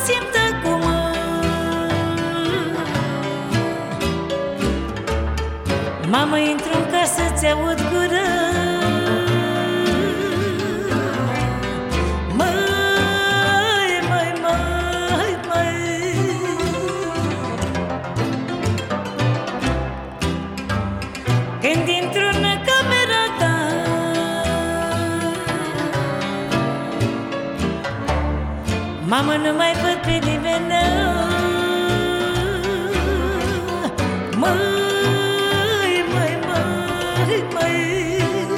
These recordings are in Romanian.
simt acum. Mamă, intru în casă, ți-aud gură. Când intru în camera ta, mamă, nu mai văd pe nimeni. Măi, măi, măi, măi,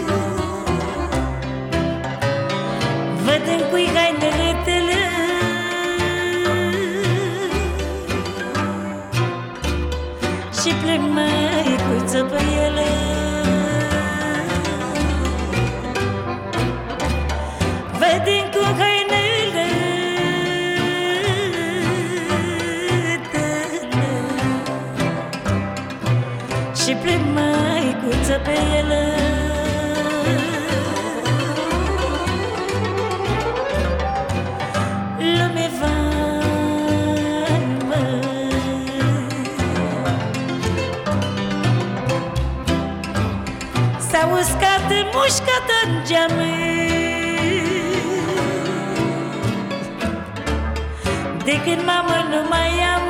văd în cui hainele tale și plec măicuță pe ele. Văd în cui hainele tale și plec măicuță pe ele. Lume van, s-a uscat mușcată în geame, de când mamă nu mai am.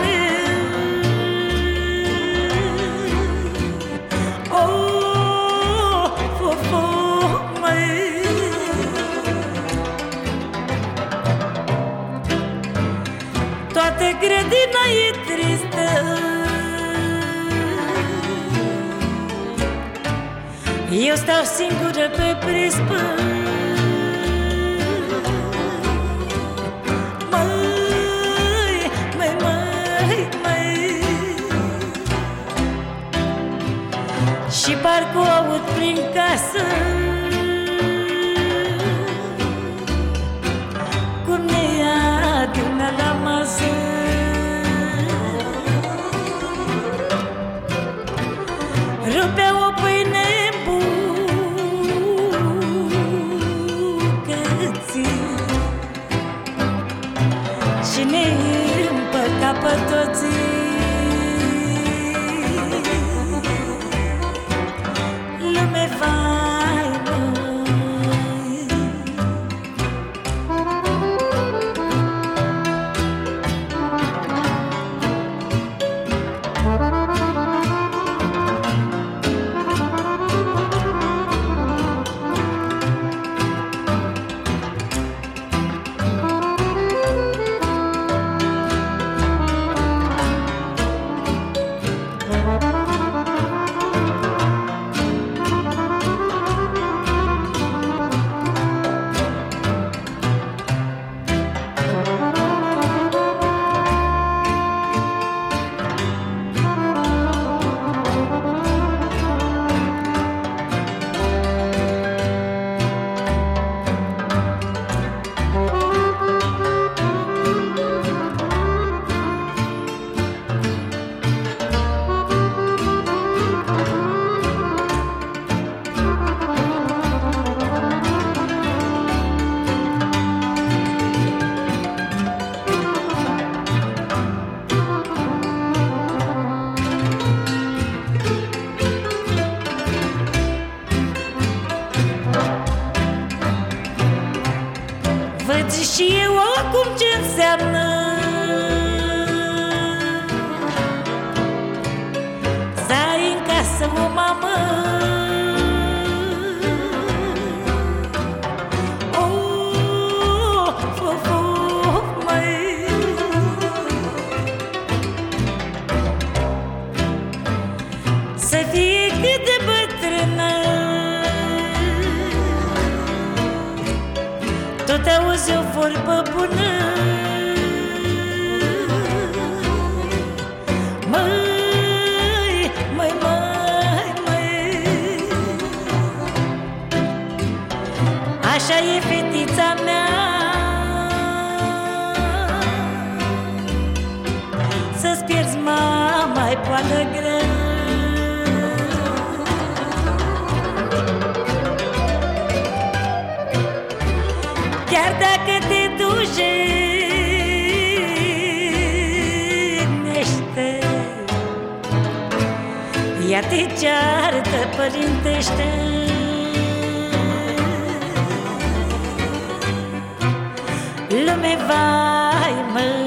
Oh, oh, oh, măi, toată grădina e tristă, eu stau singură pe prispă. Măi, măi, măi, măi, și parcă o aud prin casă cum ne adună la masă. Rupea o pâine în bucății și ne împărta pe toții. Lume faină, văd și eu acum ce înseamnă să ai în casă o mamă. Oh, oh, oh, măi, să fie cât de bătrână, tot auzi o vorbă bună. Măi, măi, măi, măi, așa e fetița mea, să-ți pierzi mama-i poală grea. Chiar dacă te duci te ceartă părintește. Lume, vai, mă,